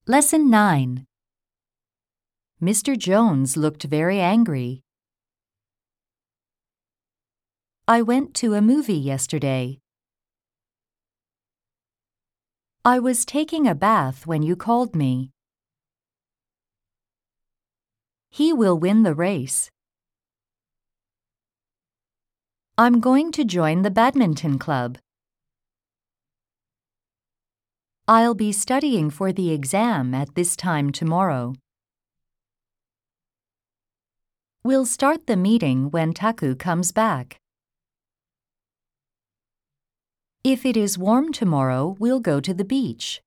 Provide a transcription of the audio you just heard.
Lesson 9. Mr. Jones looked very angry. I went to a movie yesterday. I was taking a bath when you called me. He will win the race. I'm going to join the badminton club. I'll be studying for the exam at this time tomorrow. We'll start the meeting when Taku comes back. If it is warm tomorrow, we'll go to the beach.